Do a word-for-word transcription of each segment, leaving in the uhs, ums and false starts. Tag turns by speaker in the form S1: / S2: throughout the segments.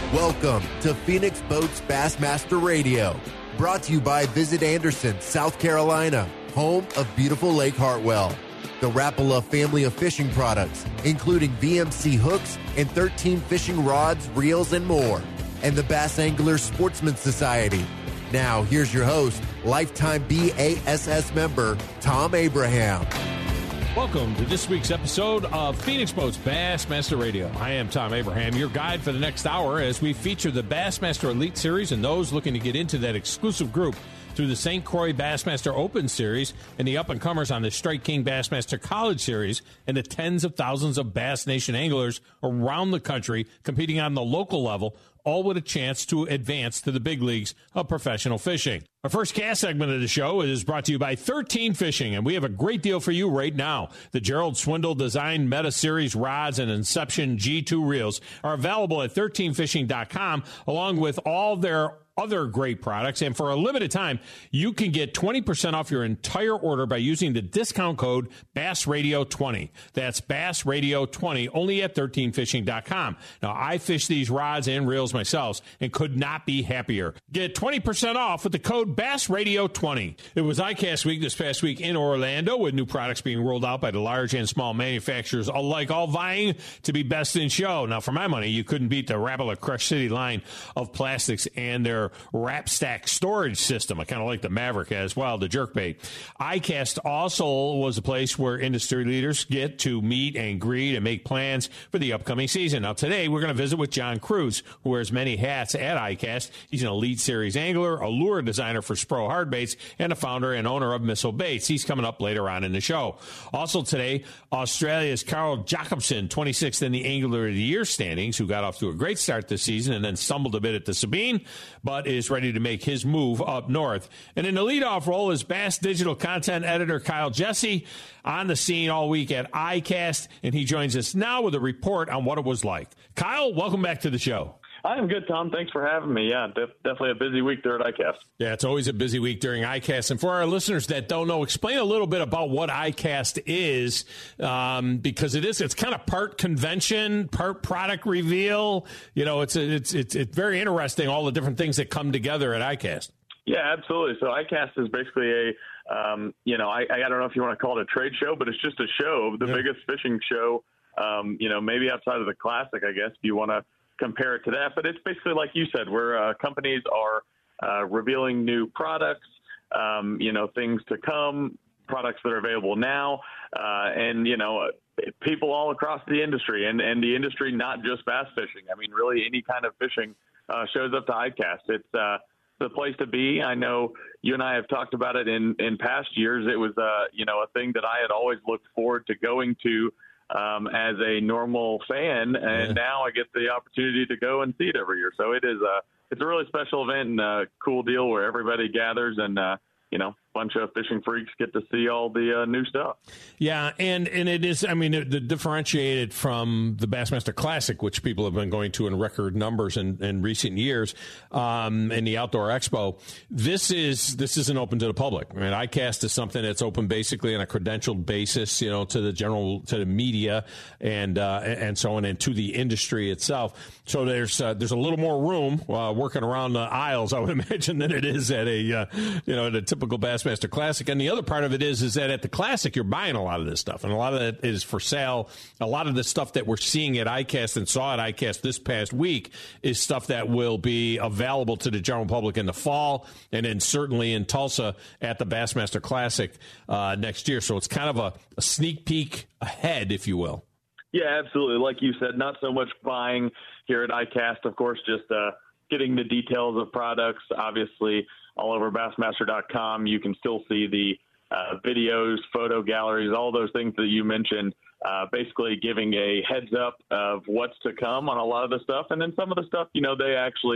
S1: Welcome to Phoenix Boats Bassmaster Radio, brought to you by Visit Anderson, South Carolina, home of beautiful Lake Hartwell. The Rapala family of fishing products, including V M C hooks and thirteen fishing rods, reels, and more. And the Bass Anglers Sportsman Society. Now, here's your host, lifetime B A S S member, Tom Abraham.
S2: Welcome to this week's episode of Phoenix Boats Bassmaster Radio. I am Tom Abraham, your guide for the next hour as we feature the Bassmaster Elite Series and those looking to get into that exclusive group through the Saint Croix Bassmaster Open Series and the up-and-comers on the Strike King Bassmaster College Series and the tens of thousands of Bass Nation anglers around the country competing on the local level, all with a chance to advance to the big leagues of professional fishing. Our first cast segment of the show is brought to you by thirteen Fishing, and we have a great deal for you right now. The Gerald Swindle Design Meta Series rods and Inception G two reels are available at thirteen fishing dot com, along with all their other great products. And for a limited time, you can get twenty percent off your entire order by using the discount code Bass Radio twenty. That's Bass Radio twenty, only at thirteen fishing dot com. Now, I fish these rods and reels myself and could not be happier. Get twenty percent off with the code Bass Radio twenty. It was ICAST week this past week in Orlando, with new products being rolled out by the large and small manufacturers alike, all vying to be best in show. Now, for my money, you couldn't beat the Rapala Crush City line of plastics and their Wrap Stack storage system. I kind of like the Maverick as well, the jerkbait. ICAST also was a place where industry leaders get to meet and greet and make plans for the upcoming season. Now, today, we're going to visit with John Cruz, who wears many hats at ICAST. He's an Elite Series angler, a lure designer for Spro Hardbaits, and a founder and owner of Missile Baits. He's coming up later on in the show. Also today, Australia's Carl Jacobson, twenty-sixth in the Angler of the Year standings, who got off to a great start this season and then stumbled a bit at the Sabine, but is ready to make his move up north. And in the leadoff role is Bass Digital Content Editor Kyle Jesse, on the scene all week at ICAST, and he joins us now with a report on what it was like. Kyle, welcome back to the show.
S3: I'm good, Tom. Thanks for having me. Yeah, def- definitely a busy week there at ICAST.
S2: Yeah, it's always a busy week during ICAST. And for our listeners that don't know, explain a little bit about what ICAST is, um, because it is, it's kind of part convention, part product reveal. You know, it's, a, it's, it's, it's very interesting, all the different things that come together at ICAST.
S3: Yeah, absolutely. So ICAST is basically a, um, you know, I, I don't know if you want to call it a trade show, but it's just a show, the yeah. biggest fishing show, um, you know, maybe outside of the Classic, I guess, if you want to compare it to that. But it's basically like you said, where uh, companies are uh, revealing new products, um, you know, things to come, products that are available now, uh, and, you know, people all across the industry and, and the industry, not just bass fishing. I mean, really any kind of fishing uh, shows up to ICAST. It's uh, the place to be. I know you and I have talked about it in, in past years. It was, uh, you know, a thing that I had always looked forward to going to Um, as a normal fan, and yeah. now I get the opportunity to go and see it every year. So it is a, it's a really special event and a cool deal where everybody gathers and, uh, you know, a bunch of fishing freaks get to see all the uh, new stuff.
S2: Yeah, and, and it is, I mean, it, it differentiated from the Bassmaster Classic, which people have been going to in record numbers in, in recent years, um, and the Outdoor Expo. This is, this isn't open to the public. I mean, ICAST is something that's open basically on a credentialed basis, you know, to the general, to the media and, uh, and so on, and to the industry itself. So there's, uh, there's a little more room, uh, working around the aisles, I would imagine, than it is at a, uh, you know, at a typical Bassmaster Classic. And the other part of it is, is that at the Classic, you're buying a lot of this stuff, and a lot of it is for sale. A lot of the stuff that we're seeing at ICAST and saw at ICAST this past week is stuff that will be available to the general public in the fall, and then certainly in Tulsa at the Bassmaster Classic uh, next year. So it's kind of a, a sneak peek ahead, if you will.
S3: Yeah, absolutely. Like you said, not so much buying here at ICAST, of course, just uh, getting the details of products. Obviously, all over Bassmaster dot com, you can still see the uh, videos, photo galleries, all those things that you mentioned, uh, basically giving a heads up of what's to come on a lot of the stuff. And then some of the stuff, you know, they actually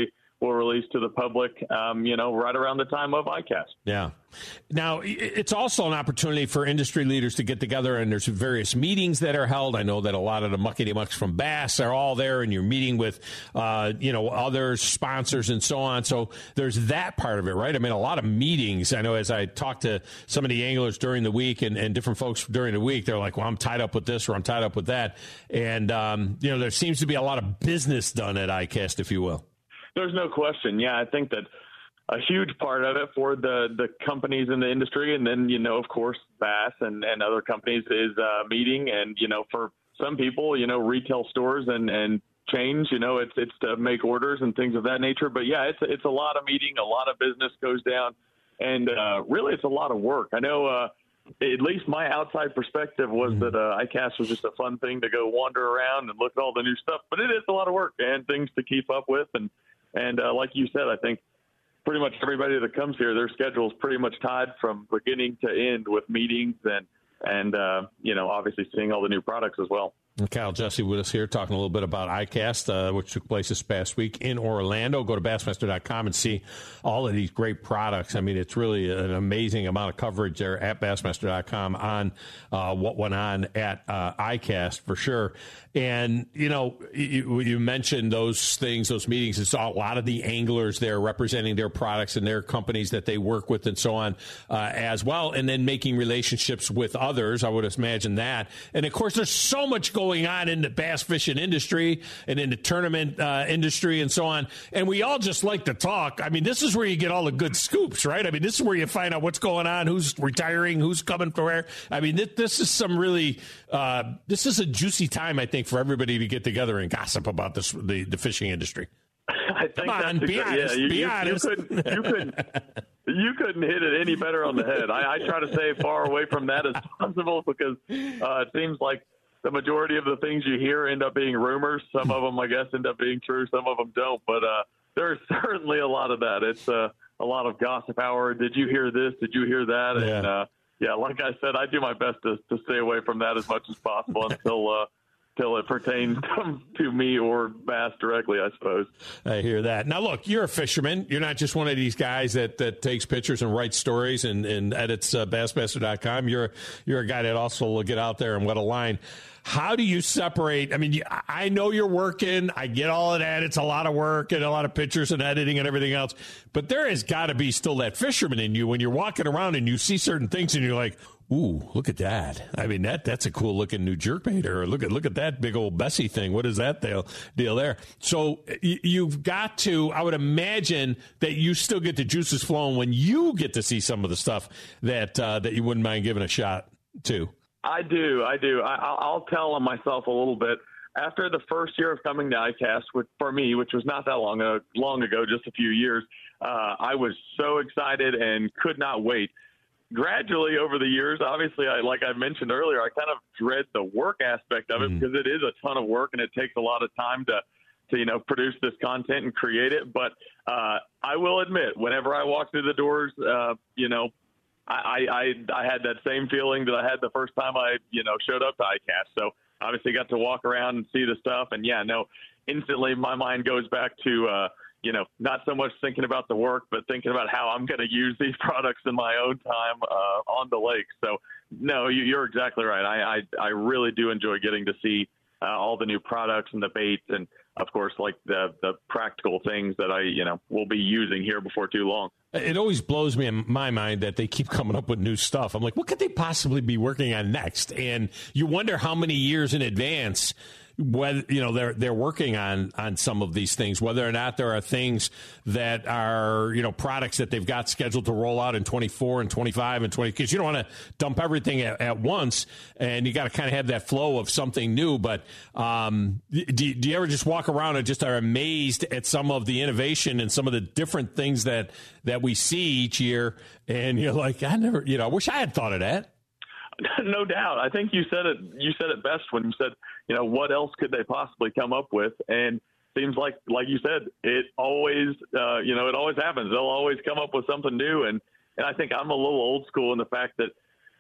S3: we'll release to the public, um, you know, right around the time of I CAST.
S2: Yeah. Now, it's also an opportunity for industry leaders to get together, and there's various meetings that are held. I know that a lot of the muckety-mucks from Bass are all there, and you're meeting with, uh, you know, other sponsors and so on. So there's that part of it, right? I mean, a lot of meetings. I know as I talked to some of the anglers during the week and, and different folks during the week, they're like, well, I'm tied up with this or I'm tied up with that. And, um, you know, there seems to be a lot of business done at I CAST, if you will.
S3: There's no question. Yeah, I think that a huge part of it for the, the companies in the industry, and then, you know, of course, Bass and, and other companies is uh, meeting. And, you know, for some people, you know, retail stores and, and chains, you know, it's it's to make orders and things of that nature. But, yeah, it's, it's a lot of meeting. A lot of business goes down. And uh, really, it's a lot of work. I know uh, at least my outside perspective was mm-hmm. that uh, I CAST was just a fun thing to go wander around and look at all the new stuff. But it is a lot of work and things to keep up with. And, and uh, like you said, I think pretty much everybody that comes here, their schedule is pretty much tied from beginning to end with meetings and, and uh, you know, obviously seeing all the new products as well.
S2: Kyle Jesse with us here talking a little bit about I CAST, uh, which took place this past week in Orlando. Go to Bassmaster dot com and see all of these great products. I mean, it's really an amazing amount of coverage there at Bassmaster dot com on uh, what went on at uh, I CAST for sure. And, you know, you, you mentioned those things, those meetings. It's a lot of the anglers there representing their products and their companies that they work with and so on uh, as well. And then making relationships with others. I would imagine that. And, of course, there's so much going going on in the bass fishing industry and in the tournament uh, industry and so on. And we all just like to talk. I mean, this is where you get all the good scoops, right? I mean, this is where you find out what's going on, who's retiring, who's coming for where. I mean, this, this is some really, uh, this is a juicy time, I think, for everybody to get together and gossip about this, the, the fishing industry.
S3: I think
S2: Come on,
S3: that's
S2: be
S3: a,
S2: honest,
S3: yeah, you,
S2: be
S3: you,
S2: honest.
S3: You couldn't, you couldn't, you couldn't hit it any better on the head. I, I try to stay far away from that as possible because uh, it seems like the majority of the things you hear end up being rumors. Some of them, I guess, end up being true. Some of them don't. But uh, there's certainly a lot of that. It's uh, a lot of gossip hour. Did you hear this? Did you hear that?
S2: Yeah.
S3: And, uh, yeah, like I said, I do my best to, to stay away from that as much as possible until uh, till it pertains to, to me or Bass directly, I suppose.
S2: I hear that. Now, look, you're a fisherman. You're not just one of these guys that, that takes pictures and writes stories and, and edits uh, Bassmaster dot com. You're, you're a guy that also will get out there and wet a line. How do you separate? I mean, I know you're working. I get all of that. It's a lot of work and a lot of pictures and editing and everything else. But there has got to be still that fisherman in you when you're walking around and you see certain things and you're like, ooh, look at that. I mean, that that's a cool looking new jerkbait. Or look at look at that big old Bessie thing. What is that deal, deal there? So y- you've got to, I would imagine that you still get the juices flowing when you get to see some of the stuff that uh, that you wouldn't mind giving a shot to.
S3: I do. I do. I, I'll tell on myself a little bit. After the first year of coming to I CAST, which, for me, which was not that long ago, long ago, just a few years, uh, I was so excited and could not wait. Gradually over the years, obviously, I, like I mentioned earlier, I kind of dread the work aspect of it mm-hmm. because it is a ton of work and it takes a lot of time to, to you know, produce this content and create it. But uh, I will admit, whenever I walk through the doors, uh, you know, I, I I had that same feeling that I had the first time I, you know, showed up to I CAST. So obviously got to walk around and see the stuff. And, yeah, no, instantly my mind goes back to, uh, you know, not so much thinking about the work, but thinking about how I'm going to use these products in my own time uh, on the lake. So, no, you, you're exactly right. I, I, I really do enjoy getting to see uh, all the new products and the baits and, of course, like the, the practical things that I, you know, will be using here before too long.
S2: It always blows me in my mind that they keep coming up with new stuff. I'm like, what could they possibly be working on next? And you wonder how many years in advance whether you know they're they're working on on some of these things, whether or not there are things that are you know products that they've got scheduled to roll out in twenty-four and twenty-five and twenty, because you don't want to dump everything at, at once, and you got to kind of have that flow of something new. But um, do, do you ever just walk around and just are amazed at some of the innovation and some of the different things that that we see each year, and you're like, I never, you know, I wish I had thought of that.
S3: No doubt. I think you said it. You said it best when you said, you know, what else could they possibly come up with? And seems like, like you said, it always, uh, you know, it always happens. They'll always come up with something new. And and I think I'm a little old school in the fact that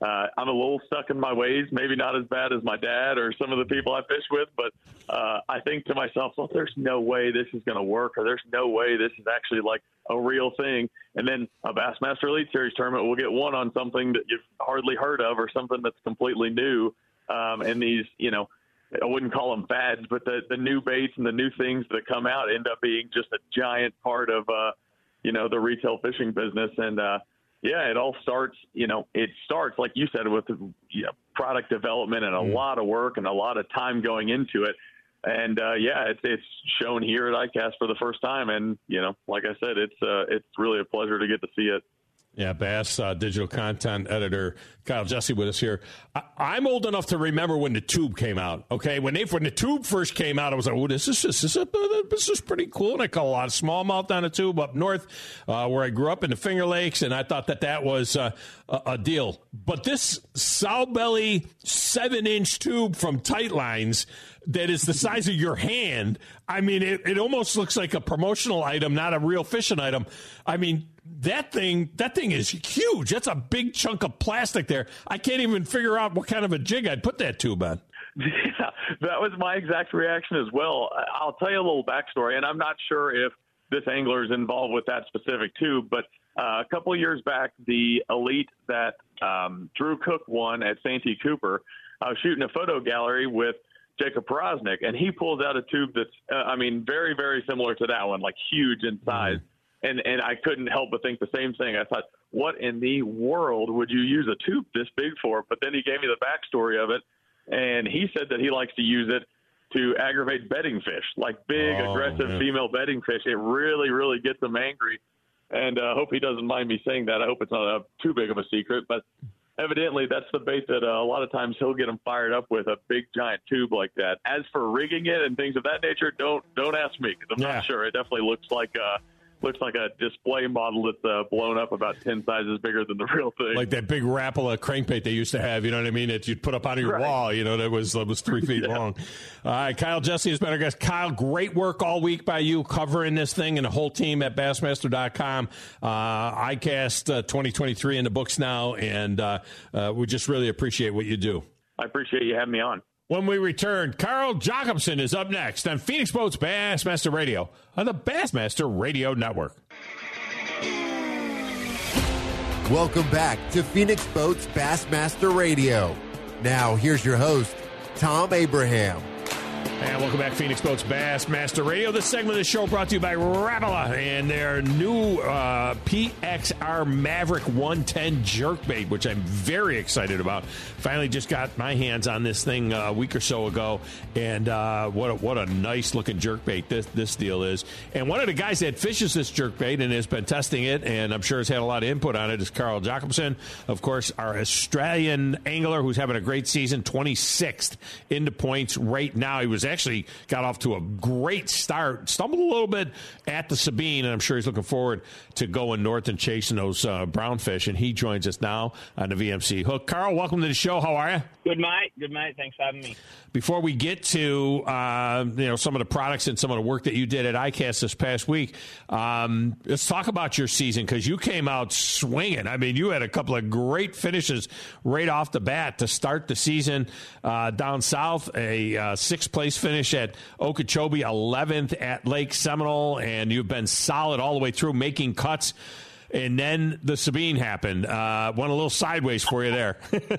S3: uh, I'm a little stuck in my ways, maybe not as bad as my dad or some of the people I fish with, but uh, I think to myself, well, there's no way this is going to work, or there's no way this is actually like a real thing. And then a Bassmaster Elite Series tournament will get one on something that you've hardly heard of or something that's completely new. Um, and these, you know, I wouldn't call them fads, but the, the new baits and the new things that come out end up being just a giant part of, uh, you know, the retail fishing business. And, uh, yeah, it all starts, you know, it starts, like you said, with you know, product development and a mm. lot of work and a lot of time going into it. And, uh, yeah, it's, it's shown here at ICAST for the first time. And, you know, like I said, it's uh, it's really a pleasure to get to see it.
S2: Yeah, Bass uh, digital content editor Kyle Jesse with us here. I, I'm old enough to remember when the tube came out. Okay, when they when the tube first came out, I was like, "Oh, this is this is a, this is pretty cool." And I caught a lot of smallmouth on a tube up north, uh, where I grew up in the Finger Lakes, and I thought that that was uh, a, a deal. But this sow belly seven inch tube from Tight Lines that is the size of your hand. I mean, it, it almost looks like a promotional item, not a real fishing item. I mean. That thing, that thing is huge. That's a big chunk of plastic there. I can't even figure out what kind of a jig I'd put that tube on.
S3: Yeah, that was my exact reaction as well. I'll tell you a little backstory, and I'm not sure if this angler is involved with that specific tube, but uh, a couple of years back, the Elite that um, Drew Cook won at Santee Cooper, I was shooting a photo gallery with Jacob Porosnik, and he pulls out a tube that's, uh, I mean, very, very similar to that one, like huge in size. Mm-hmm. And and I couldn't help but think the same thing. I thought, what in the world would you use a tube this big for? But then he gave me the backstory of it, and he said that he likes to use it to aggravate bedding fish, like big, oh, aggressive yeah. female bedding fish. It really, really gets them angry. And I uh, hope he doesn't mind me saying that. I hope it's not a, too big of a secret. But evidently that's the bait that uh, a lot of times he'll get them fired up with, a big, giant tube like that. As for rigging it and things of that nature, don't don't ask me, because I'm yeah. not sure. It definitely looks like uh, – looks like a display model that's uh, blown up about ten sizes bigger than the real thing.
S2: Like that big Rapala crankbait they used to have, you know what I mean, that you'd put up on your right. wall, you know, that was that was three feet yeah. long. All right, Kyle Jesse has been our guest. Kyle, great work all week by you covering this thing and the whole team at Bassmaster dot com. Uh, ICAST uh, twenty twenty-three in the books now, and uh, uh, we just really appreciate what you do.
S3: I appreciate you having me on.
S2: When we return, Carl Jacobson is up next on Phoenix Boats Bassmaster Radio on the Bassmaster Radio Network.
S1: Welcome back to Phoenix Boats Bassmaster Radio. Now, here's your host, Tom Abraham.
S2: And welcome back, Phoenix Boats Bassmaster Radio. This segment of the show brought to you by Rapala and their new uh, P X R Maverick one ten jerkbait, which I'm very excited about. Finally just got my hands on this thing a week or so ago, and uh, what a, what a nice-looking jerkbait this, this deal is. And one of the guys that fishes this jerkbait and has been testing it, and I'm sure has had a lot of input on it, is Carl Jacobson, of course, our Australian angler who's having a great season, twenty-sixth into points right now. He was actually got off to a great start, stumbled a little bit at the Sabine, and I'm sure he's looking forward to going north and chasing those uh, brown fish, and he joins us now on the V M C Hook. Carl, welcome to the show. How are you?
S4: Good, mate. Good, mate. Thanks for having me.
S2: Before we get to uh, you know some of the products and some of the work that you did at ICAST this past week, um, let's talk about your season, because you came out swinging. I mean, you had a couple of great finishes right off the bat to start the season uh, down south, a uh, sixth-place finish at Okeechobee, eleventh at Lake Seminole, and you've been solid all the way through, making cuts. And then the Sabine happened. Uh, went a little sideways for you there.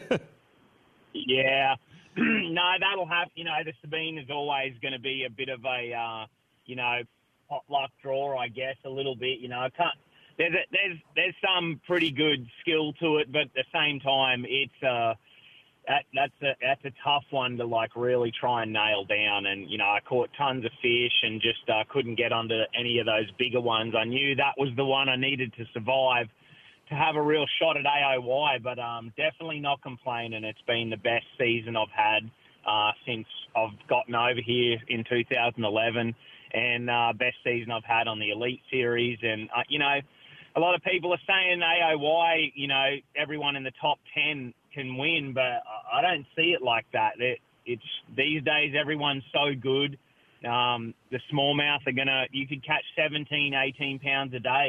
S4: Yeah. No, that'll have, you know, the Sabine is always going to be a bit of a, uh, you know, hot luck draw, I guess, a little bit. You know, I can't, there's, a, there's, there's some pretty good skill to it, but at the same time, it's, uh, that, that's a, that's a tough one to, like, really try and nail down. And, you know, I caught tons of fish and just uh, couldn't get onto any of those bigger ones. I knew that was the one I needed to survive to have a real shot at A O Y, but um, definitely not complaining. It's been the best season I've had uh, since I've gotten over here in two thousand eleven, and uh, best season I've had on the Elite Series. And, uh, you know, a lot of people are saying A O Y, you know, everyone in the top ten can win, but I don't see it like that. It, it's these days, everyone's so good. Um, the smallmouth are going to, you could catch seventeen, eighteen pounds a day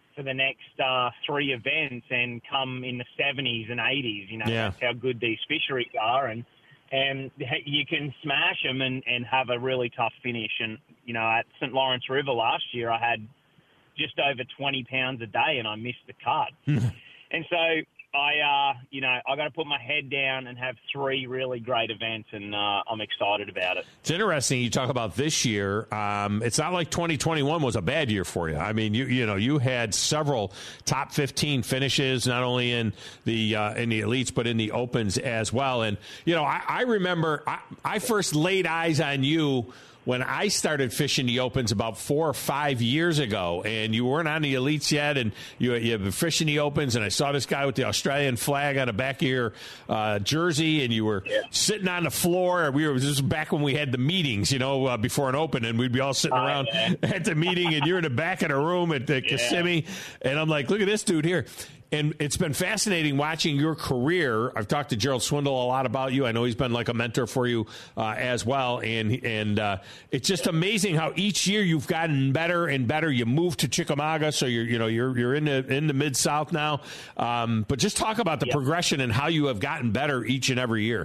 S4: for the next uh, three events and come in the seventies and eighties. You know,
S2: yeah.
S4: That's how good these fisheries are. And and you can smash them and, and have a really tough finish. And, you know, at Saint Lawrence River last year, I had just over twenty pounds a day and I missed the cut. And so I, uh, you know, I got to put my head down and have three really great events, and uh, I'm excited about it.
S2: It's interesting you talk about this year. Um, it's not like twenty twenty-one was a bad year for you. I mean, you you know, you had several top fifteen finishes, not only in the uh, in the elites but in the opens as well. And you know, I, I remember I, I first laid eyes on you when I started fishing the opens about four or five years ago, and you weren't on the elites yet, and you you've been fishing the opens, and I saw this guy with the Australian flag on the back of your uh, jersey, and you were yeah. sitting on the floor. We were this was back when we had the meetings, you know, uh, before an open, and we'd be all sitting
S4: oh,
S2: around
S4: yeah.
S2: at the meeting, and you're in the back of the room at the yeah. Kissimmee, and I'm like, look at this dude here. And it's been fascinating watching your career. I've talked to Gerald Swindle a lot about you. I know he's been like a mentor for you uh, as well. And and uh, it's just amazing how each year you've gotten better and better. You moved to Chickamauga, so you're you know you're you're in the in the Mid South now. Um, but just talk about the yep. progression and how you have gotten better each and every year.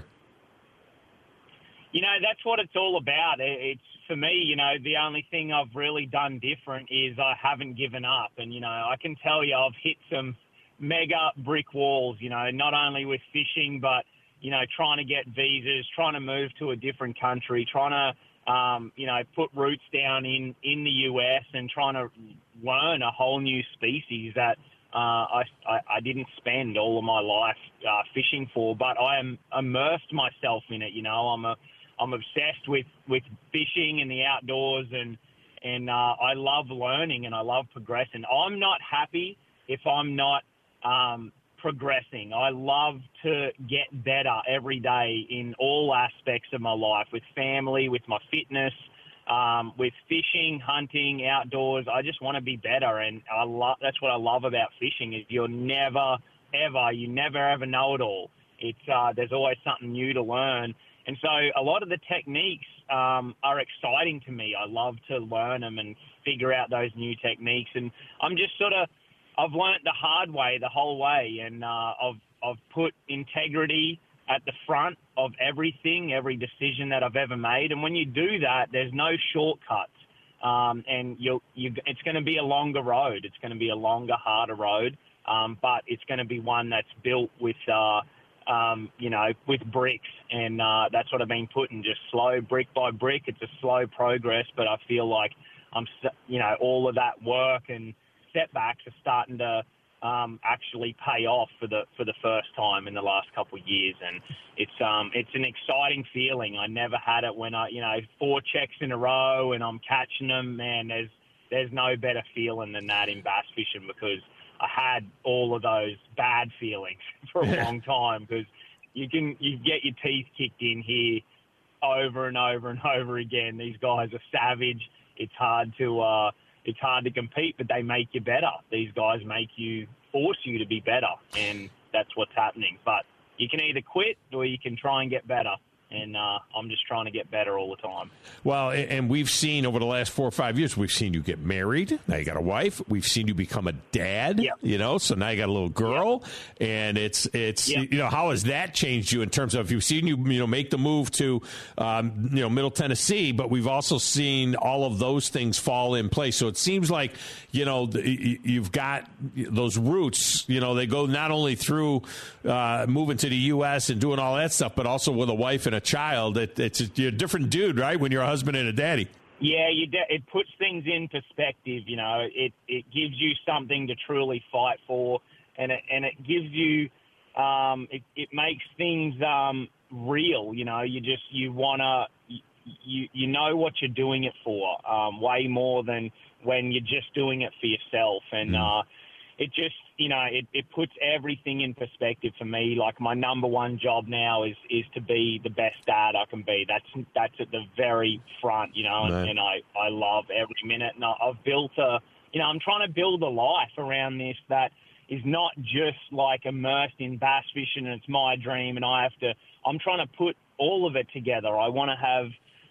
S4: You know, that's what it's all about. It's for me, you know, the only thing I've really done different is I haven't given up. And you know, I can tell you, I've hit some mega brick walls, you know, not only with fishing, but, you know, trying to get visas, trying to move to a different country, trying to, um, you know, put roots down in, in the U S and trying to learn a whole new species that uh, I, I, I didn't spend all of my life uh, fishing for, but I am immersed myself in it. You know, I'm a, I'm obsessed with, with fishing and the outdoors, and, and uh, I love learning and I love progressing. I'm not happy if I'm not Um, progressing. I love to get better every day in all aspects of my life, with family, with my fitness, um, with fishing, hunting, outdoors. I just want to be better, and I love. That's what I love about fishing, is you're never, ever, you never, ever know it all. It's uh, there's always something new to learn, and so a lot of the techniques um, are exciting to me. I love to learn them and figure out those new techniques, and I'm just sort of I've learnt the hard way the whole way, and uh, I've I've put integrity at the front of everything, every decision that I've ever made. And when you do that, there's no shortcuts, um, and you you it's going to be a longer road. It's going to be a longer, harder road, um, but it's going to be one that's built with uh, um, you know with bricks, and uh, that's what I've been putting, just slow, brick by brick. It's a slow progress, but I feel like I'm you know all of that work and setbacks are starting to um, actually pay off for the for the first time in the last couple of years, and it's um it's an exciting feeling. I never had it when I you know four checks in a row and I'm catching them. Man, there's there's no better feeling than that in bass fishing, because I had all of those bad feelings for a long time, because you can you get your teeth kicked in here over and over and over again. These guys are savage. It's hard to uh, It's hard to compete, but they make you better. These guys make you, force you to be better, and that's what's happening. But you can either quit or you can try and get better. And uh, I'm just trying to get better all the time.
S2: Well, and we've seen over the last four or five years, we've seen you get married. Now you got a wife. We've seen you become a dad, yep. you know, so now you got a little girl. Yep. And it's, it's yep. you know, how has that changed you in terms of, you've seen you, you know, make the move to, um, you know, Middle Tennessee, but we've also seen all of those things fall in place. So it seems like, you know, you've got those roots, you know, they go not only through uh, moving to the U S and doing all that stuff, but also with a wife and a child. It, it's a, you're a different dude, right, when you're a husband and a daddy?
S4: Yeah, you de- it puts things in perspective. You know, it, it gives you something to truly fight for, and it, and it gives you, um, it, it makes things um, real. You know, you just you wanna you you know what you're doing it for, um, way more than when you're just doing it for yourself, and mm. uh, it just. You know, it, it puts everything in perspective for me. Like, my number one job now is, is to be the best dad I can be. That's that's at the very front, you know, and, and I, I love every minute. And I, I've built a, you know, I'm trying to build a life around this that is not just like immersed in bass fishing and it's my dream and I have to, I'm trying to put all of it together. I want to have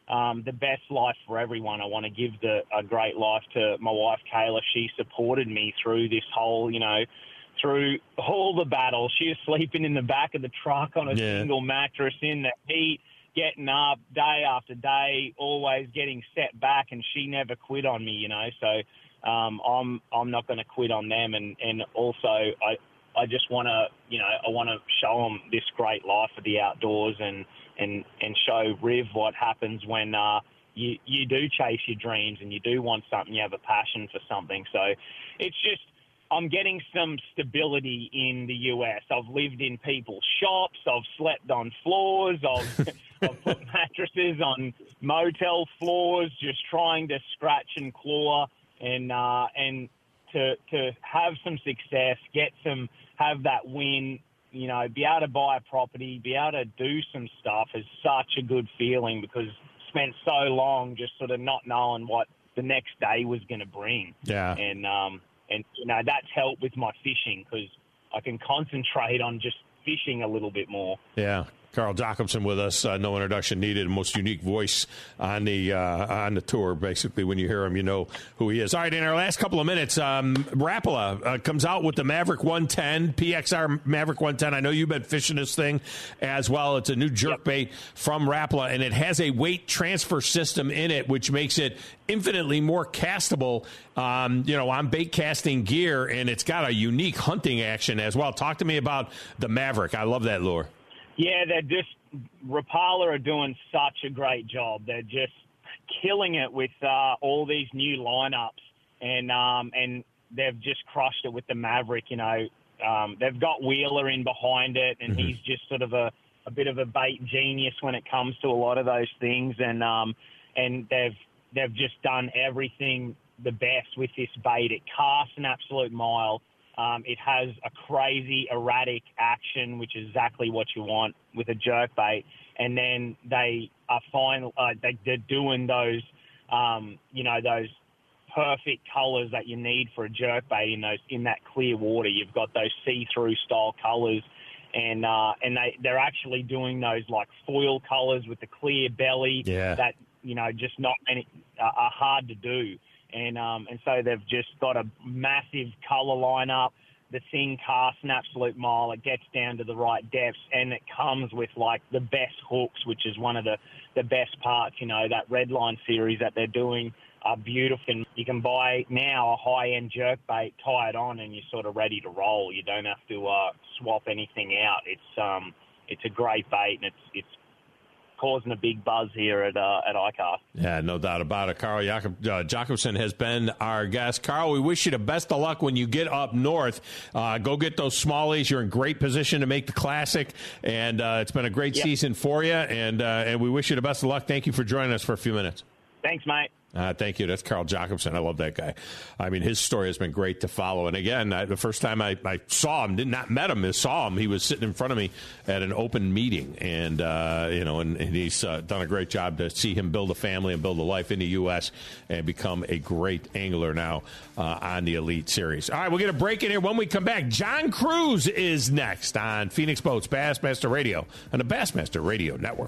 S4: um, the best life for everyone. I want to give the, a great life to my wife, Kayla. She supported me through this whole, you know, through all the battles. She was sleeping in the back of the truck on a yeah. single mattress in the heat, getting up day after day, always getting set back, and she never quit on me, you know. So um, I'm I'm not going to quit on them, and, and also I I just want to, you know, I want to show them this great life of the outdoors and and, and show Riv what happens when uh, you, you do chase your dreams and you do want something, you have a passion for something. So it's just, I'm getting some stability in the U S. I've lived in people's shops. I've slept on floors. I've, I've put mattresses on motel floors, just trying to scratch and claw and uh, and to to have some success, get some, have that win, you know, be able to buy a property, be able to do some stuff is such a good feeling, because spent so long just sort of not knowing what the next day was going to bring.
S2: Yeah.
S4: And, um, and, you know, that's helped with my fishing, because I can concentrate on just fishing a little bit more.
S2: Yeah. Carl Jacobson with us. Uh, no introduction needed. Most unique voice on the uh, on the tour. Basically, when you hear him, you know who he is. All right, in our last couple of minutes, um, Rapala uh, comes out with the Maverick one ten, P X R Maverick one ten. I know you've been fishing this thing as well. It's a new jerkbait yep. from Rapala, and it has a weight transfer system in it, which makes it infinitely more castable, um, you know, on bait casting gear, and it's got a unique hunting action as well. Talk to me about the Maverick. I love that lure.
S4: Yeah, they're just, Rapala are doing such a great job. They're just killing it with uh, all these new lineups, and um, and they've just crushed it with the Maverick. You know, um, they've got Wheeler in behind it, and mm-hmm. he's just sort of a, a bit of a bait genius when it comes to a lot of those things, and um, and they've they've just done everything the best with this bait. It casts an absolute mile. Um, it has a crazy erratic action, which is exactly what you want with a jerkbait. And then they are final. Uh, they, they're doing those, um, you know, those perfect colours that you need for a jerkbait in those in that clear water. You've got those see-through style colours, and uh, and they they're actually doing those like foil colours with the clear belly.
S2: Yeah. That
S4: you know just not many uh, are hard to do. And um, and so they've just got a massive colour lineup. The thing casts an absolute mile. It gets down to the right depths, and it comes with, like, the best hooks, which is one of the, the best parts. You know, that Redline series that they're doing are beautiful. And you can buy now a high-end jerkbait, tie it on, and you're sort of ready to roll. You don't have to uh, swap anything out. It's um, it's a great bait, and it's it's causing a big buzz here at uh, at ICAST.
S2: Yeah, no doubt about it. Carl Jacob, uh, Jacobson has been our guest. Carl, we wish you the best of luck when you get up north. Uh, go get those smallies. You're in great position to make the Classic, and uh, it's been a great yep. season for you, and uh, and we wish you the best of luck. Thank you for joining us for a few minutes.
S4: Thanks, mate.
S2: Uh, thank you. That's Carl Jacobson. I love that guy. I mean, his story has been great to follow. And again, I, the first time I, I saw him, did not met him, I saw him, he was sitting in front of me at an open meeting. And, uh, you know, and, and he's uh, done a great job to see him build a family and build a life in the U S and become a great angler now uh, on the Elite Series. All right, we'll get a break in here. When we come back, John Cruz is next on Phoenix Boats Bassmaster Radio on the Bassmaster Radio Network.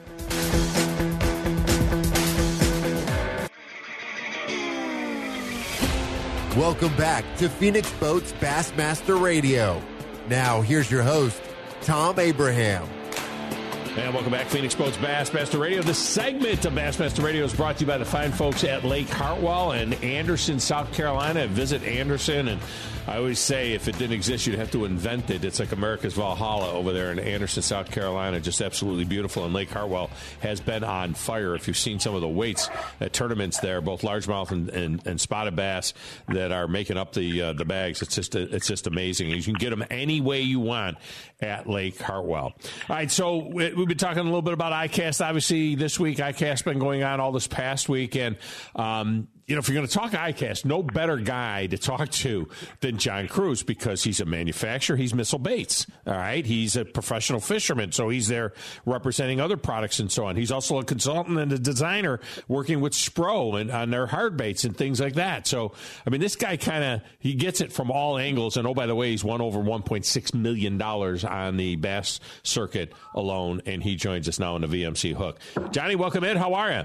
S1: Welcome back to Phoenix Boats Bassmaster Radio. Now, here's your host, Tom Abraham.
S2: And welcome back, Phoenix Boats Bassmaster Radio. This segment of Bassmaster Radio is brought to you by the fine folks at Lake Hartwell and Anderson, South Carolina. Visit Anderson, and I always say if it didn't exist, you'd have to invent it. It's like America's Valhalla over there in Anderson, South Carolina. Just absolutely beautiful. And Lake Hartwell has been on fire. If you've seen some of the weights at tournaments there, both largemouth and, and, and spotted bass that are making up the uh, the bags, it's just it's just amazing. You can get them any way you want at Lake Hartwell. All right, so we've been talking a little bit about ICAST. Obviously, this week, ICAST been going on all this past week, and um, you know, if you're going to talk ICAST, no better guy to talk to than John Crews, because he's a manufacturer. He's Missile Baits. All right. He's a professional fisherman, so he's there representing other products and so on. He's also a consultant and a designer working with Spro and on their hard baits and things like that. So, I mean, this guy kind of, he gets it from all angles. And oh, by the way, he's won over one point six million dollars on the bass circuit alone. And he joins us now on the V M C Hook. Johnny, welcome in. How are you?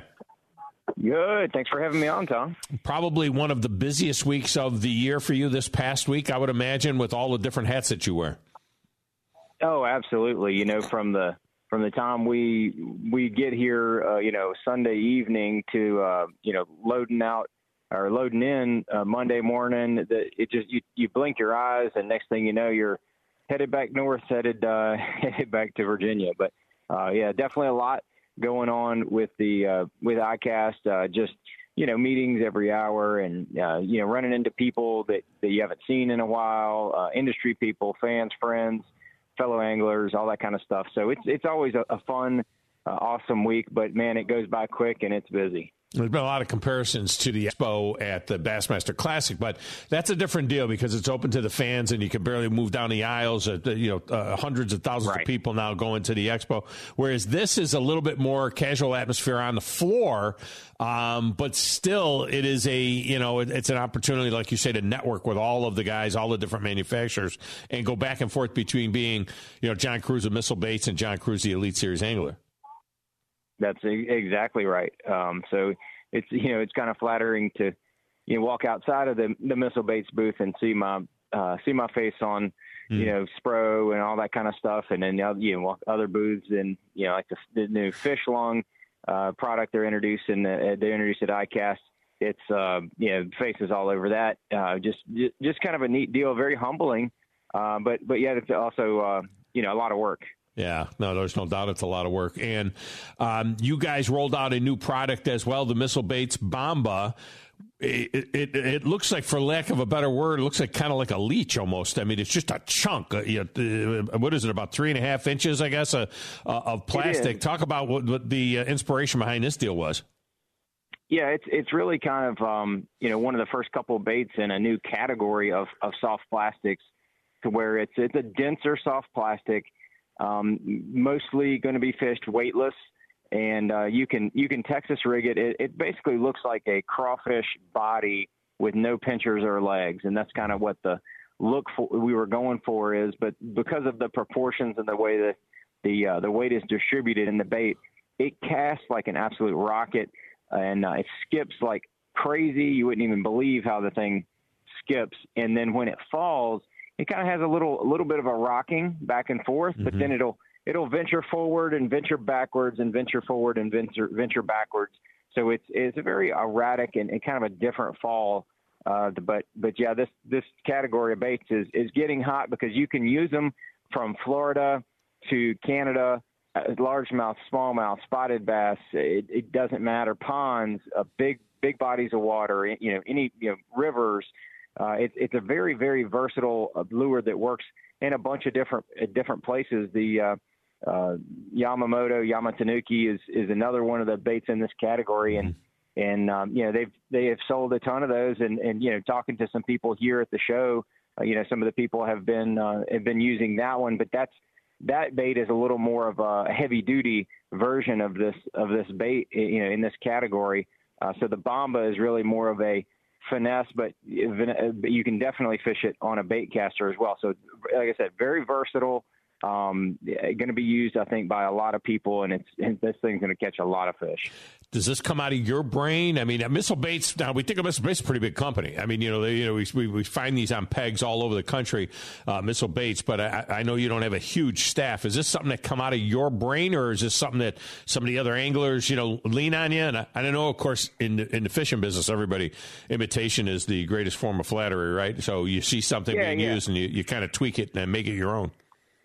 S5: Good. Thanks for having me on, Tom.
S2: Probably one of the busiest weeks of the year for you this past week, I would imagine, with all the different hats that you wear.
S5: Oh, absolutely. You know, from the from the time we we get here, uh, you know, Sunday evening to uh, you know, loading out or loading in uh, Monday morning, the, it just you, you blink your eyes, and next thing you know, you're headed back north, headed uh, headed back to Virginia. But uh, yeah, definitely a lot going on with the uh, with ICAST, uh, just, you know, meetings every hour, and uh, you know, running into people that, that you haven't seen in a while, uh, industry people, fans, friends, fellow anglers, all that kind of stuff. So it's it's always a, a fun, uh, awesome week. But man, it goes by quick and it's busy.
S2: There's been a lot of comparisons to the Expo at the Bassmaster Classic, but that's a different deal because it's open to the fans and you can barely move down the aisles. Uh, you know, uh, hundreds of thousands right. of people now going to the Expo, whereas this is a little bit more casual atmosphere on the floor, um, but still it is a, you know, it, it's an opportunity, like you say, to network with all of the guys, all the different manufacturers, and go back and forth between being, you know, John Crews of Missile Baits and John Crews, the Elite Series angler.
S5: That's exactly right. Um, so it's, you know, it's kind of flattering to, you know, walk outside of the, the Missile Baits booth and see my, uh, see my face on, mm. you know, Spro and all that kind of stuff. And then, you know, walk other booths and, you know, like the, the new Fish Lung uh, product they're introducing, uh, they introduced at ICAST. It's, uh, you know, faces all over that. Uh, just, just kind of a neat deal, very humbling. Uh, but, but yet it's also, uh, you know, a lot of work.
S2: Yeah, no, there's no doubt it's a lot of work. And um, you guys rolled out a new product as well, the Missile Baits Bomba. It, it, it looks like, for lack of a better word, it looks like kind of like a leech almost. I mean, it's just a chunk. Uh, you know, uh, what is it, about three and a half inches, I guess, uh, uh, of plastic. Talk about what, what the uh, inspiration behind this deal was.
S5: Yeah, it's it's really kind of, um, you know, one of the first couple of baits in a new category of, of soft plastics, to where it's it's a denser soft plastic. Um, mostly going to be fished weightless, and uh, you can you can Texas rig it. it. It basically looks like a crawfish body with no pinchers or legs, and that's kind of what the look for, we were going for is. But because of the proportions and the way that the uh, the weight is distributed in the bait, it casts like an absolute rocket, and uh, it skips like crazy. You wouldn't even believe how the thing skips, and then when it falls, it kind of has a little, a little bit of a rocking back and forth, but mm-hmm. then it'll, it'll venture forward and venture backwards and venture forward and venture, venture backwards. So it's, it's a very erratic and, and kind of a different fall. Uh, but, but yeah, this, this category of baits is, is getting hot because you can use them from Florida to Canada, uh, largemouth, smallmouth, spotted bass. It, it doesn't matter. Ponds, uh, big, big bodies of water, you know, any, you know, rivers. Uh, it's it's a very, very versatile uh, lure that works in a bunch of different uh, different places. The uh, uh, Yamamoto Yamatanuki is, is another one of the baits in this category, and and um, you know they've they have sold a ton of those. And, and you know, talking to some people here at the show, uh, you know, some of the people have been uh, have been using that one, but that's that bait is a little more of a heavy duty version of this of this bait, you know, in this category. Uh, so the Bomba is really more of a finesse, but you can definitely fish it on a bait caster as well. So like I said, very versatile, um, going to be used, I think, by a lot of people, and it's and this thing's going to catch a lot of fish.
S2: Does this come out of your brain? I mean, Missile Baits, now we think of Missile Baits, a pretty big company. I mean, you know, they, you know, we, we we find these on pegs all over the country, uh, Missile Baits, but I, I know you don't have a huge staff. Is this something that come out of your brain, or is this something that some of the other anglers, you know, lean on you? And I, I don't know, of course, in the, in the fishing business, everybody, imitation is the greatest form of flattery, right? So you see something yeah, being yeah. used and you, you kind of tweak it and make it your own.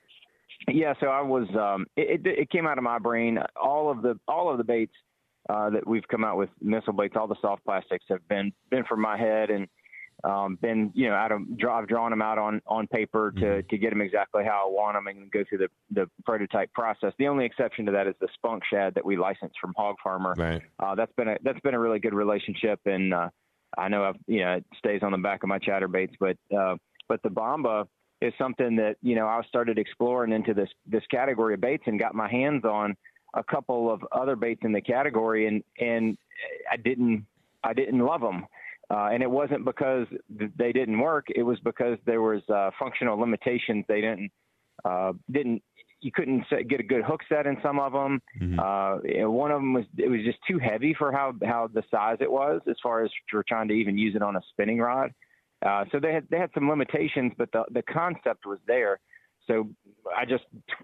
S5: Yeah, so I was, um, it, it, it came out of my brain. All of the, all of the baits Uh, that we've come out with, Missile Baits, all the soft plastics have been been from my head, and um, been, you know, out of I've drawn them out on, on paper to, mm-hmm. to get them exactly how I want them and go through the, the prototype process. The only exception to that is the Spunk Shad that we licensed from Hog Farmer.
S2: Right.
S5: Uh, that's been a that's been a really good relationship, and uh, I know I've, you know, it stays on the back of my chatterbaits, but, uh, but the Bomba is something that, you know, I started exploring into this, this category of baits and got my hands on a couple of other baits in the category. And, and I didn't, I didn't love them. Uh, and it wasn't because they didn't work. It was because there was uh, functional limitations. They didn't, uh, didn't, you couldn't set, get a good hook set in some of them. Mm-hmm. Uh, you know, one of them was, it was just too heavy for how, how the size it was, as far as for trying to even use it on a spinning rod. Uh, so they had, they had some limitations, but the, the concept was there. So I just,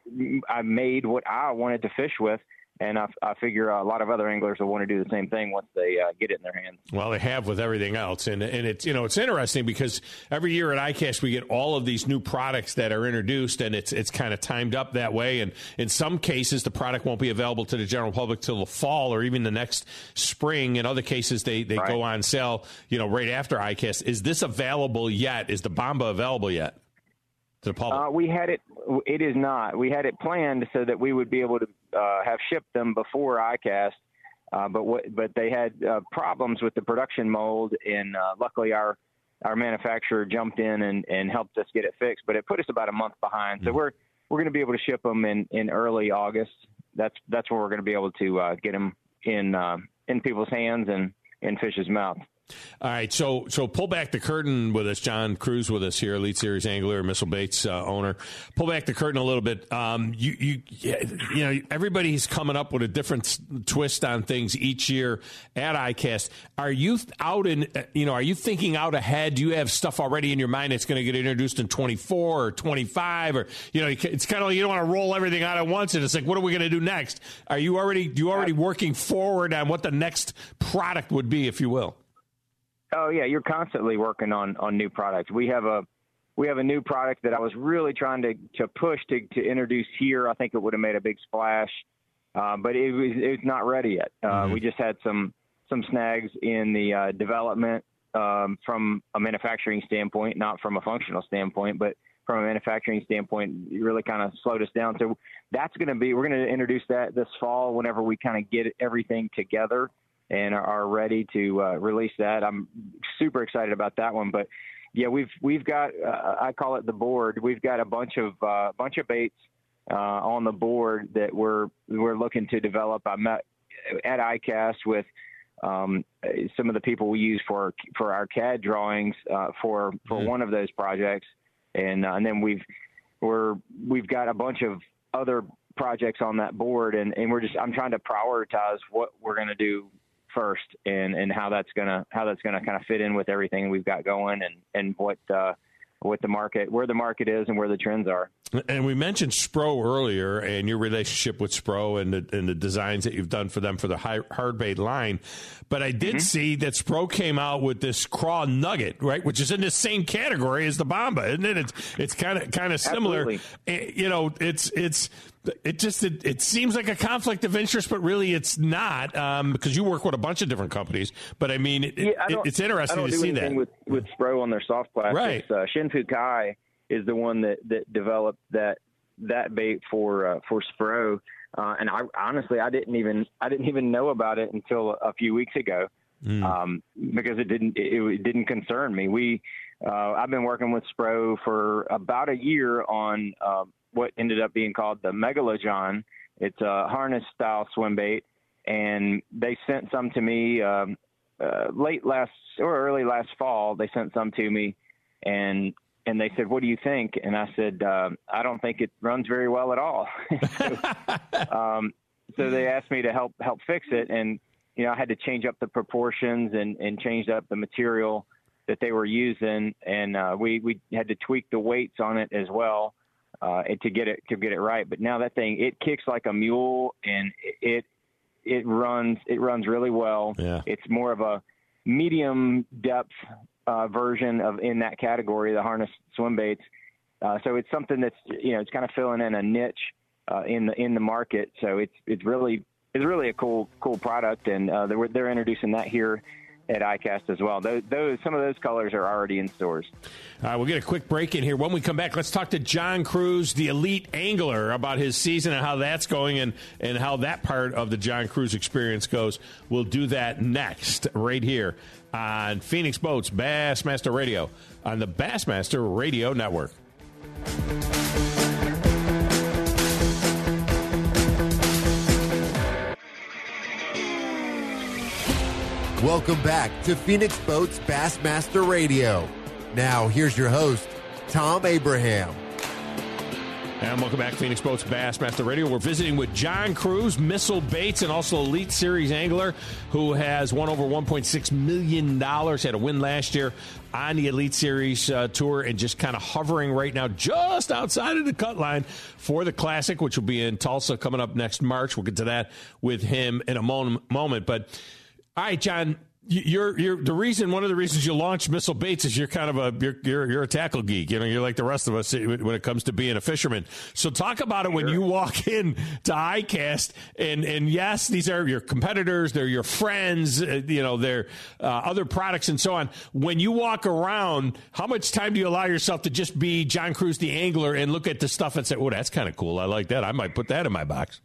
S5: I made what I wanted to fish with. And I, I figure a lot of other anglers will want to do the same thing once they uh, get it in their hands. Well,
S2: they have with everything else. And and it's, you know, it's interesting because every year at ICAST, we get all of these new products that are introduced, and it's it's kind of timed up that way. And in some cases, the product won't be available to the general public till the fall or even the next spring. In other cases, they, they right. go on sale, you know, right after ICAST. Is this available yet? Is the Bomba available yet to the public?
S5: Uh, we had it. It is not. We had it planned so that we would be able to uh, have shipped them before ICAST, uh, but what, but they had uh, problems with the production mold, and uh, luckily our our manufacturer jumped in and, and helped us get it fixed. But it put us about a month behind. Mm-hmm. So we're we're going to be able to ship them in, in early August. That's that's when we're going to be able to uh, get them in uh, in people's hands and in fish's mouth.
S2: All right, so so pull back the curtain with us. John Crews with us here, Elite Series angler, Missile Baits uh, owner. Pull back the curtain a little bit. Um, you you you know, everybody's coming up with a different twist on things each year at ICAST. Are you out in you know? Are you thinking out ahead? Do you have stuff already in your mind that's going to get introduced in twenty-four or twenty-five, or you know, it's kind of like you don't want to roll everything out at once, and it's like, what are we going to do next? Are you already you already working forward on what the next product would be, if you will?
S5: Oh yeah, you're constantly working on, on new products. We have a we have a new product that I was really trying to, to push to, to introduce here. I think it would have made a big splash, uh, but it was it's not ready yet. Uh, mm-hmm. We just had some some snags in the uh, development um, from a manufacturing standpoint, not from a functional standpoint, but from a manufacturing standpoint, it really kind of slowed us down. So that's going to be we're going to introduce that this fall whenever we kind of get everything together and are ready to uh, release that. I'm super excited about that one. But yeah, we've we've got uh, I call it the board. We've got a bunch of uh, bunch of baits uh, on the board that we're we're looking to develop. I met at ICAST with um, some of the people we use for for our C A D drawings uh, for for mm-hmm. one of those projects, and uh, and then we've we're we've got a bunch of other projects on that board, and, and we're just I'm trying to prioritize what we're going to do first, and, and how that's gonna how that's gonna kind of fit in with everything we've got going, and and what uh, what the market where the market is and where the trends are.
S2: And we mentioned Spro earlier, and your relationship with Spro and the, and the designs that you've done for them for the high, hard bait line. But I did mm-hmm. see that Spro came out with this Craw Nugget, right, which is in the same category as the Bomba, isn't it? It's it's kind of kind of similar. Absolutely. You know, it's it's. It just it, it seems like a conflict of interest, but really it's not, um, because you work with a bunch of different companies. But I mean, it, yeah, I it, it's interesting
S5: I don't
S2: to
S5: do
S2: see that
S5: with with Spro on their soft plastics.
S2: Right.
S5: Uh, Shinfu Kai is the one that, that developed that that bait for uh, for Spro, uh, and I honestly I didn't even I didn't even know about it until a few weeks ago, mm. um, because it didn't it, it didn't concern me. We uh, I've been working with Spro for about a year on. Uh, what ended up being called the Megalojon. It's a harness style swim bait, and they sent some to me um, uh, late last or early last fall. They sent some to me, and and they said, "What do you think?" And I said, uh, "I don't think it runs very well at all." so, um, so they asked me to help help fix it, and you know I had to change up the proportions and and change up the material that they were using, and uh, we we had to tweak the weights on it as well. Uh, to get it to get it right, but now that thing it kicks like a mule, and it it runs it runs really well.
S2: Yeah.
S5: It's more of a medium depth uh, version of in that category, the harness swim baits. Uh, so it's something that's you know it's kind of filling in a niche uh, in the in the market. So it's it's really it's really a cool cool product, and uh, they're they're introducing that here at iCast as well. Those, those some of those colors are already in stores.
S2: All right, we'll get a quick break in here. When we come back, let's talk to John Crews, the elite angler, about his season and how that's going and, and how that part of the John Crews experience goes. We'll do that next right here on Phoenix Boats Bassmaster Radio on the Bassmaster Radio Network.
S1: Welcome back to Phoenix Boats Bassmaster Radio. Now, here's your host, Tom Abraham.
S2: And welcome back to Phoenix Boats Bassmaster Radio. We're visiting with John Crews, Missile Baits, and also Elite Series angler, who has won over one point six million dollars, had a win last year on the Elite Series uh, tour, and just kind of hovering right now just outside of the cut line for the Classic, which will be in Tulsa coming up next March. We'll get to that with him in a mo- moment. But all right, John, you're you're the reason. One of the reasons you launched Missile Baits is you're kind of a you're you're, you're a tackle geek. You know, you're like the rest of us when it comes to being a fisherman. So talk about it when you walk in to iCast, and and yes, these are your competitors, they're your friends, uh, you know, they're uh, other products and so on. When you walk around, how much time do you allow yourself to just be John Crews, the angler, and look at the stuff and say, "Oh, that's kind of cool. I like that. I might put that in my box."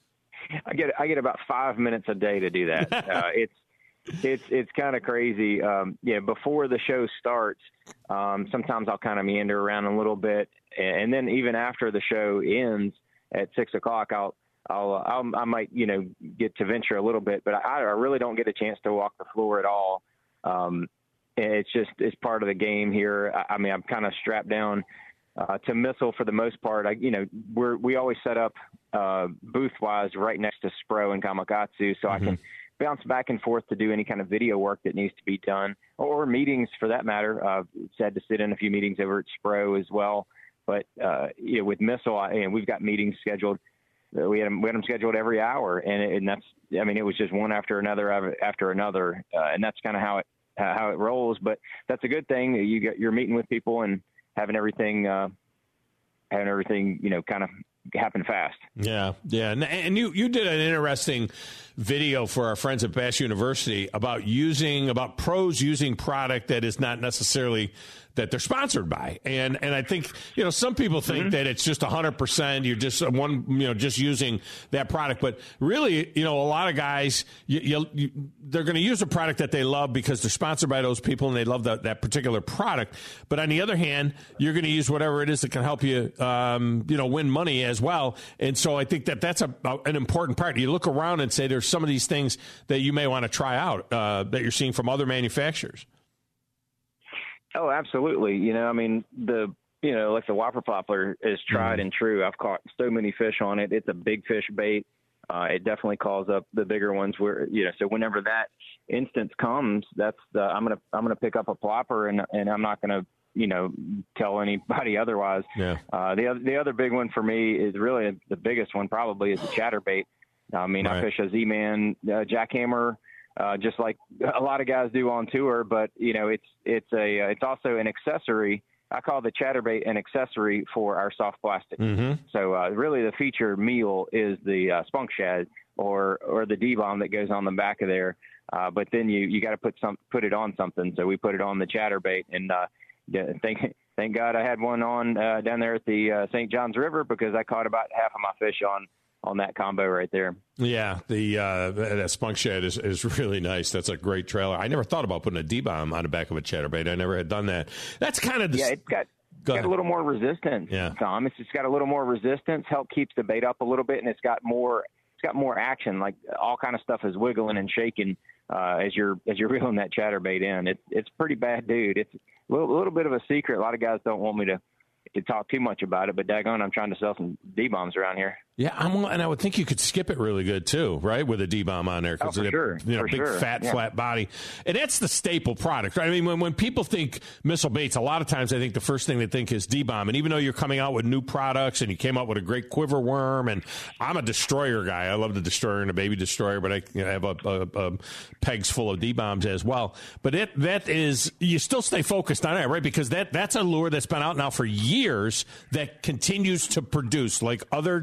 S5: I get I get about five minutes a day to do that. Uh, it's it's it's kind of crazy. Um, yeah, before the show starts, um, sometimes I'll kind of meander around a little bit, and then even after the show ends at six o'clock, I'll I'll, I'll I might you know get to venture a little bit, but I, I really don't get a chance to walk the floor at all. Um, it's just it's part of the game here. I, I mean, I'm kind of strapped down uh, to Missile for the most part. I you know we're we always set up uh, booth wise right next to Spro and Gamakatsu, so mm-hmm. I can bounce back and forth to do any kind of video work that needs to be done, or meetings for that matter. Uh, had to sit in a few meetings over at Spro as well. But uh, you know, with Missile, I, and we've got meetings scheduled. Uh, we had them, we had them scheduled every hour, and, and that's I mean, it was just one after another after another, uh, and that's kind of how it how it rolls. But that's a good thing. You get you're meeting with people and having everything uh, having everything you know kind of happen fast.
S2: Yeah, yeah, and, and you you did an interesting video for our friends at Bass University about using about pros using product that is not necessarily that they're sponsored by, and and I think you know some people think mm-hmm. that it's just a hundred percent you're just one you know just using that product, but really you know a lot of guys you, you, you, they're going to use a product that they love because they're sponsored by those people and they love that, that particular product. But on the other hand, you're going to use whatever it is that can help you um, you know win money as well. And so I think that that's a, a, an important part. You look around and say there's some of these things that you may want to try out uh, that you're seeing from other manufacturers.
S5: Oh, absolutely. You know, I mean, the, you know, like the Whopper Poplar is tried mm-hmm. and true. I've caught so many fish on it. It's a big fish bait. Uh, it definitely calls up the bigger ones where, you know, so whenever that instance comes, that's the, I'm going to, I'm going to pick up a plopper and, and I'm not going to, you know, tell anybody otherwise. Yeah. Uh, the other, the other big one for me is really the biggest one probably is the chatterbait. I mean, right. I fish a Z-Man uh, jackhammer, uh, just like a lot of guys do on tour, but you know, it's, it's a, uh, it's also an accessory. I call the chatterbait an accessory for our soft plastic. Mm-hmm. So uh, really the feature meal is the uh, spunk shad or, or the D-bomb that goes on the back of there. Uh, but then you, you got to put some, put it on something. So we put it on the chatterbait and, uh, yeah, thank, thank God I had one on uh, down there at the uh, Saint Johns River because I caught about half of my fish on, on that combo right there.
S2: Yeah, the uh, that spunk shad is, is really nice. That's a great trailer. I never thought about putting a D-bomb on the back of a chatterbait. I never had done that. That's kind of the...
S5: Yeah, it's got,
S2: Go
S5: got a little more resistance, yeah. Tom. It's just got a little more resistance, help keeps the bait up a little bit, and it's got more it's got more action. Like all kind of stuff is wiggling and shaking uh, as you're as you're reeling that chatterbait in. It's it's pretty bad, dude. It's a little, little bit of a secret. A lot of guys don't want me to, to talk too much about it, but daggone, I'm trying to sell some D-bombs around here.
S2: Yeah, I'm, and I would think you could skip it really good too, right? With a D-bomb on there,
S5: because oh, for sure.
S2: you know,
S5: for
S2: big
S5: sure.
S2: fat
S5: yeah.
S2: flat body, and that's the staple product, right? I mean, when when people think Missile Baits, a lot of times I think the first thing they think is D-bomb, and even though you're coming out with new products and you came out with a great quiver worm, and I'm a destroyer guy, I love the destroyer and the baby destroyer, but I you know, have a, a, a pegs full of D-bombs as well. But it that is you still stay focused on it, right? Because that that's a lure that's been out now for years that continues to produce like other things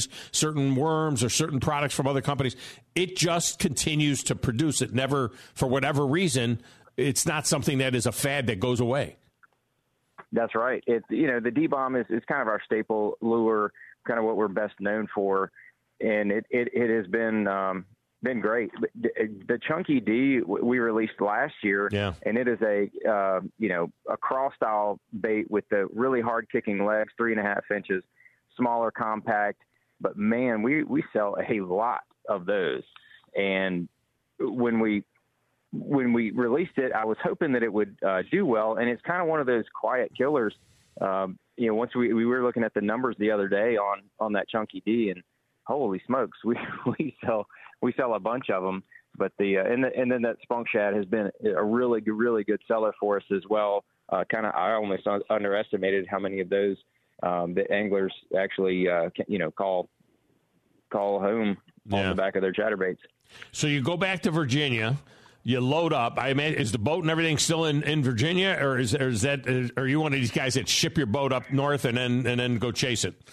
S2: things, certain worms or certain products from other companies. It just continues to produce. It never, for whatever reason, it's not something that is a fad that goes away.
S5: That's right. It, you know, the D-bomb is, is kind of our staple lure, kind of what we're best known for. And it, it, it has been, um, been great. The Chunky D we released last year,
S2: yeah.
S5: and it is a, uh, you know, a crawl style bait with the really hard kicking legs, three and a half inches, smaller, compact. But man, we, we sell a lot of those. And when we, when we released it, I was hoping that it would uh, do well. And it's kind of one of those quiet killers. Um, you know, once we, we were looking at the numbers the other day on, on that Chunky D, and holy smokes, we, we sell, we sell a bunch of them. But the, uh, and the, and then that Spunk Shad has been a really, really good seller for us as well. Uh, kind of, I almost un- underestimated how many of those um, the anglers actually, uh, can, you know, call, call home
S2: yeah.
S5: on the back of their chatterbaits.
S2: So you go back to Virginia. You load up. I mean, is the boat and everything still in, in Virginia, or is, or is that? Is, are you one of these guys that ship your boat up north and then and then go chase it?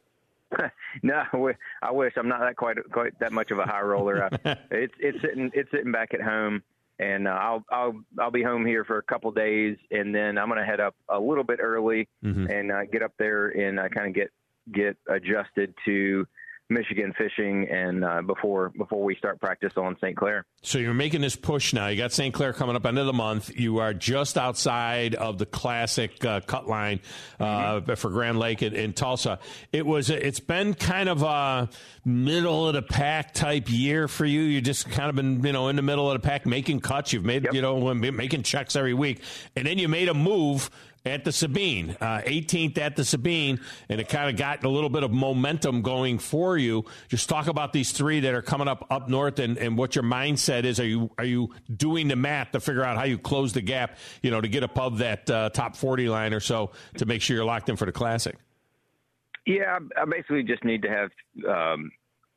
S5: No, I wish. I'm not that quite quite that much of a high roller. I, it's it's sitting it's sitting back at home, and uh, I'll I'll I'll be home here for a couple days, and then I'm going to head up a little bit early mm-hmm. and uh, get up there and uh, kind of get get adjusted to Michigan fishing, and uh, before before we start practice on Saint Clair.
S2: So you're making this push now. You got Saint Clair coming up end of the month. You are just outside of the classic uh, cut line uh, mm-hmm. for Grand Lake in, in Tulsa. It was. It's been kind of a middle of the pack type year for you. You just kind of been you know in the middle of the pack making cuts. You've made yep. you know making checks every week, and then you made a move at the Sabine, uh, eighteenth at the Sabine, and it kind of got a little bit of momentum going for you. Just talk about these three that are coming up up north, and, and what your mindset is. Are you are you doing the math to figure out how you close the gap, you know, to get above that uh, top forty line or so to make sure you're locked in for the Classic?
S5: Yeah, I basically just need to have um,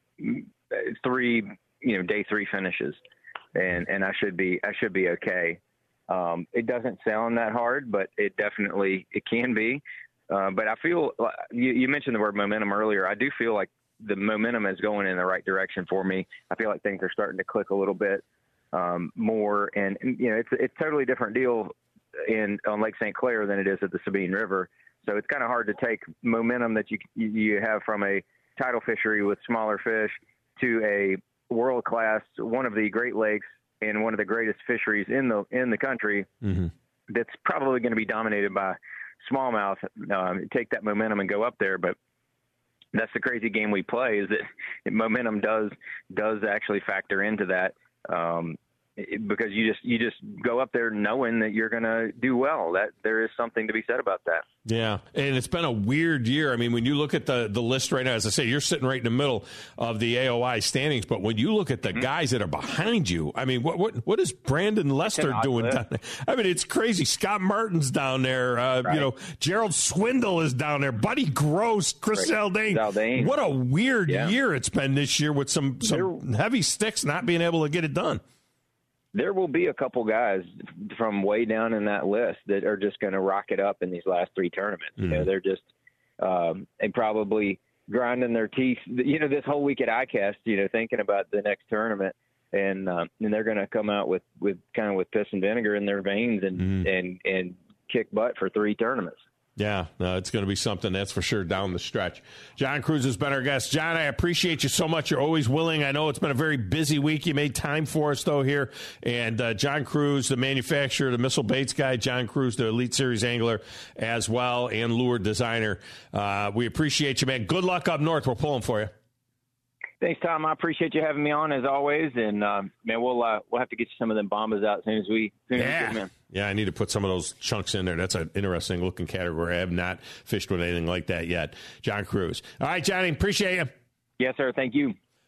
S5: three, you know, day three finishes, and and I should be I should be okay. Um, it doesn't sound that hard, but it definitely, it can be. Uh, but I feel, you, you mentioned the word momentum earlier. I do feel like the momentum is going in the right direction for me. I feel like things are starting to click a little bit um, more. And, and, you know, it's it's a totally different deal in on Lake Saint Clair than it is at the Sabine River. So it's kind of hard to take momentum that you you have from a tidal fishery with smaller fish to a world-class, one of the Great Lakes, and one of the greatest fisheries in the in the country, mm-hmm. that's probably going to be dominated by smallmouth. Um, take that momentum and go up there, but that's the crazy game we play. Is that momentum does does actually factor into that, um, it, because you just you just go up there knowing that you're going to do well. That there is something to be said about that.
S2: Yeah, and it's been a weird year. I mean, when you look at the, the list right now, as I say, you're sitting right in the middle of the A O I standings. But when you look at the mm-hmm. guys that are behind you, I mean, what what what is Brandon Lester doing down there? I mean, it's crazy. Scott Martin's down there. Uh, right. You know, Gerald Swindle is down there. Buddy Gross, Chris Zaldane.
S5: Zaldane.
S2: What a weird
S5: yeah.
S2: year it's been this year with some, some there, heavy sticks not being able to get it done.
S5: There will be a couple guys from way down in that list that are just going to rock it up in these last three tournaments. Mm-hmm. You know, they're just um, they probably grinding their teeth, you know, this whole week at ICAST, you know, thinking about the next tournament, and um, and they're going to come out with, with kind of with piss and vinegar in their veins and mm-hmm. and and kick butt for three tournaments.
S2: Yeah, no, it's going to be something, that's for sure, down the stretch. John Crews has been our guest. John, I appreciate you so much. You're always willing. I know it's been a very busy week. You made time for us, though, here. And uh, John Crews, the manufacturer, the missile baits guy. John Crews, the Elite Series angler as well, and lure designer. Uh, we appreciate you, man. Good luck up north. We're pulling for you.
S5: Thanks, Tom. I appreciate you having me on as always, and uh, man, we'll uh, we'll have to get you some of them bombas out as soon as we, as soon as
S2: yeah.
S5: we get them in.
S2: Yeah, I need to put some of those chunks in there. That's an interesting looking category. I have not fished with anything like that yet. John Crews. All right, Johnny, appreciate you.
S5: Yes, sir. Thank you.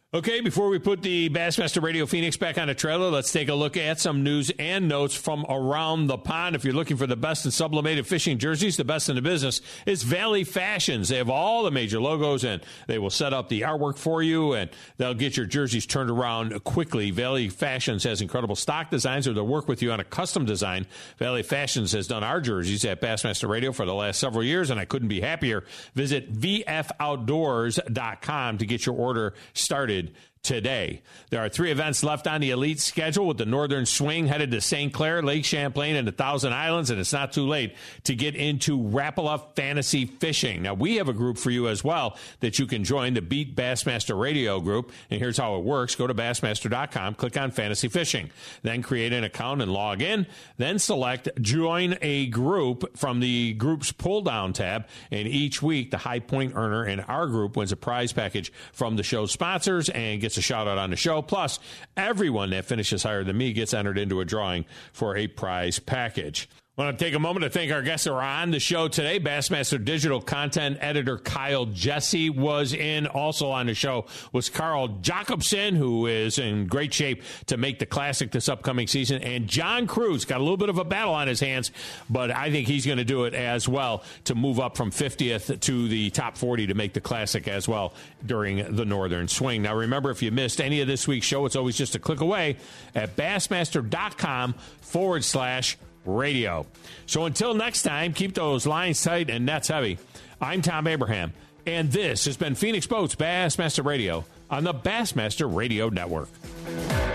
S2: Okay, before we put the Bassmaster Radio Phoenix back on the trailer, let's take a look at some news and notes from around the pond. If you're looking for the best in sublimated fishing jerseys, the best in the business is Valley Fashions. They have all the major logos, and they will set up the artwork for you, and they'll get your jerseys turned around quickly. Valley Fashions has incredible stock designs, or they'll work with you on a custom design. Valley Fashions has done our jerseys at Bassmaster Radio for the last several years, and I couldn't be happier. Visit v f outdoors dot com to get your order started today. There are three events left on the Elite schedule, with the Northern Swing headed to Saint Clair, Lake Champlain, and the Thousand Islands, and it's not too late to get into Rapala Fantasy Fishing. Now, we have a group for you as well that you can join, the Beat Bassmaster Radio group, and here's how it works. Go to bassmaster dot com, click on Fantasy Fishing, then create an account and log in, then select Join a Group from the Group's pull-down tab, and each week the high point earner in our group wins a prize package from the show sponsors and gets a shout out on the show. Plus, everyone that finishes higher than me gets entered into a drawing for a prize package. I want to take a moment to thank our guests that are on the show today. Bassmaster Digital Content Editor Kyle Jesse was in. Also on the show was Carl Jacobson, who is in great shape to make the Classic this upcoming season. And John Cruz got a little bit of a battle on his hands, but I think he's going to do it as well to move up from fiftieth to the top forty to make the Classic as well during the Northern Swing. Now, remember, if you missed any of this week's show, it's always just a click away at bassmaster dot com forward slash radio. So until next time, keep those lines tight and nets heavy. I'm Tom Abraham, and this has been Phoenix Boats Bassmaster Radio on the Bassmaster Radio Network.